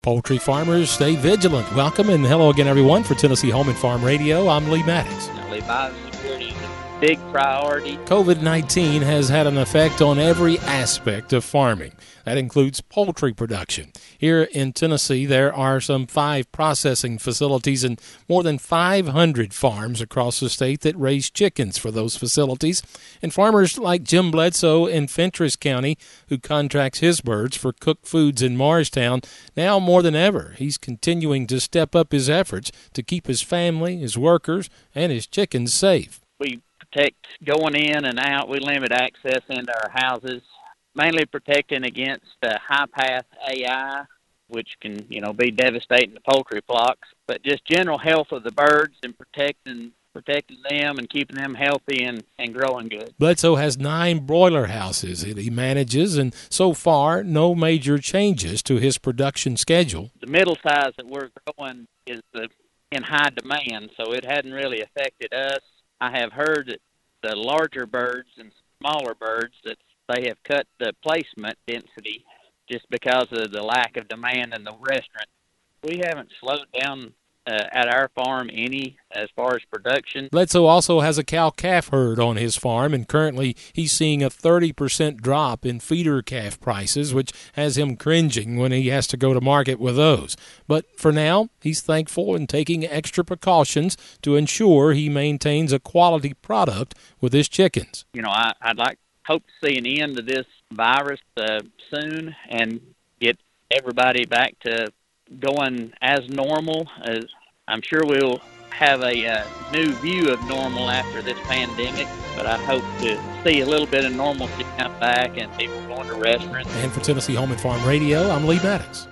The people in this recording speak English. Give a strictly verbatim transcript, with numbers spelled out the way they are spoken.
Poultry farmers, stay vigilant. Welcome and hello again, everyone, for Tennessee Home and Farm Radio. I'm Lee Maddox. Lee, biosecurity is a big priority. COVID nineteen has had an effect on every aspect of farming. That includes poultry production. Here in Tennessee, there are some five processing facilities and more than five hundred farms across the state that raise chickens for those facilities. And farmers like Jim Bledsoe in Fentress County, who contracts his birds for Cook Foods in Morristown, now more than ever, he's continuing to step up his efforts to keep his family, his workers, and his chickens safe. We protect going in and out. We limit access into our houses, mainly protecting against uh, high-path A I, which can, you know, be devastating to poultry flocks, but just general health of the birds and protecting protecting them and keeping them healthy and, and growing good. Bledsoe has nine broiler houses that he manages, and so far, no major changes to his production schedule. The middle size that we're growing is the, in high demand, so it hadn't really affected us. I have heard that the larger birds and smaller birds, that they have cut the placement density just because of the lack of demand in the restaurant. We haven't slowed down uh, at our farm any as far as production. Bledsoe also has a cow-calf herd on his farm, and currently he's seeing a thirty percent drop in feeder calf prices, which has him cringing when he has to go to market with those. But for now, he's thankful and taking extra precautions to ensure he maintains a quality product with his chickens. You know, I, I'd like hope to see an end to this virus uh, soon and get everybody back to going as normal. As I'm sure we'll have a uh, new view of normal after this pandemic, but I hope to see a little bit of normalcy come back and people going to restaurants. And for Tennessee Home and Farm Radio, I'm Lee Maddox.